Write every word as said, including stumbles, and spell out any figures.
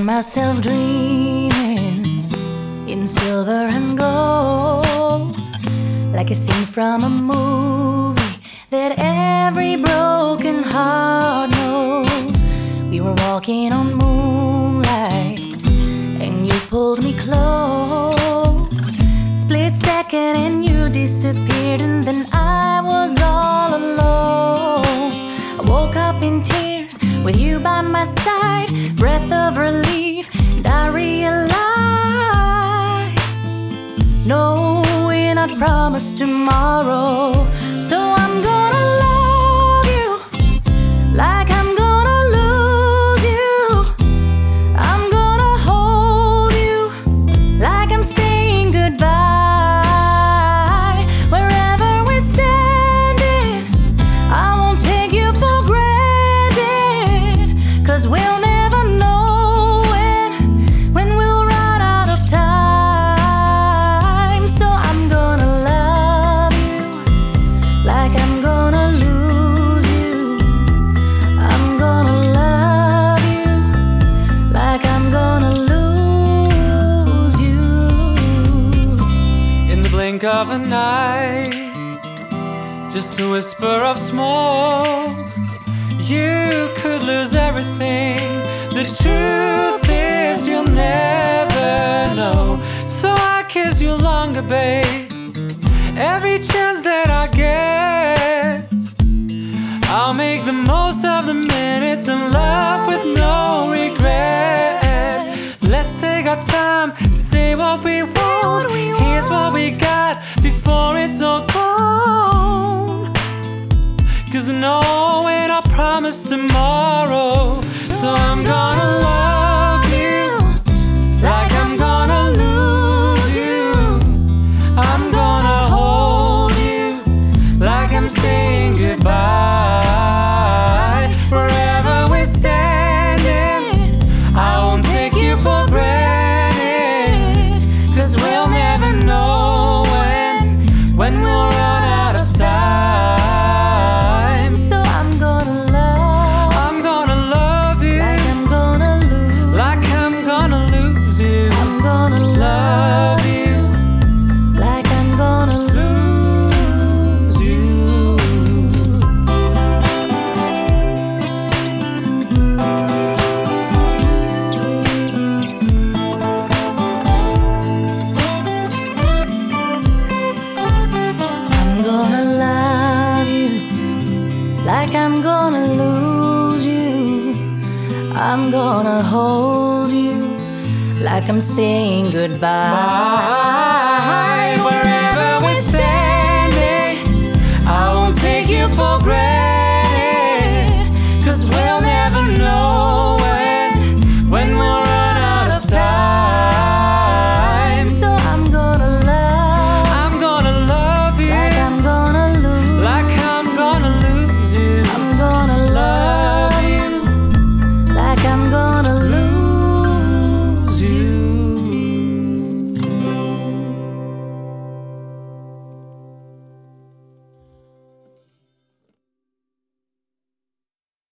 find myself dreaming in silver and gold, like a scene from a movie that every broken heart knows. We were walking on moonlight and you pulled me close. Split second and you disappeared, and then I was all alone. I woke up in tears with you by my side, breath of relief, and I realized no, we're not promised tomorrow. So I'm gonna love you like I'm gonna lose you. I'm gonna hold you like I'm saying goodbye. Wherever we're standing, I won't take you for granted, 'cause we'll never know when, when we'll run out of time. So I'm gonna love you like I'm gonna lose you. I'm gonna love you like I'm gonna lose you. In the blink of an eye, just a whisper of smoke, you could lose everything. The truth is you'll never know. So I kiss you longer, babe, every chance that I get. I'll make the most of the minutes in love with no regret. Let's take our time, say what we want. Here's what we got before it's all gone, 'cause I know we're not promised tomorrow. So I'm gonna love you like I'm gonna lose you. I'm gonna hold you like I'm saying goodbye. Wherever we're standing, I won't take you for granted, 'cause we'll never know when, when we'll run out of time. So I'm gonna love I'm gonna love you like I'm gonna lose. like I'm gonna lose you. I'm gonna Love you like I'm gonna lose you. I'm gonna love you like I'm gonna lose you. I'm gonna hold you like I'm saying goodbye. Wherever we're standing, I won't take you for granted, 'cause we'll never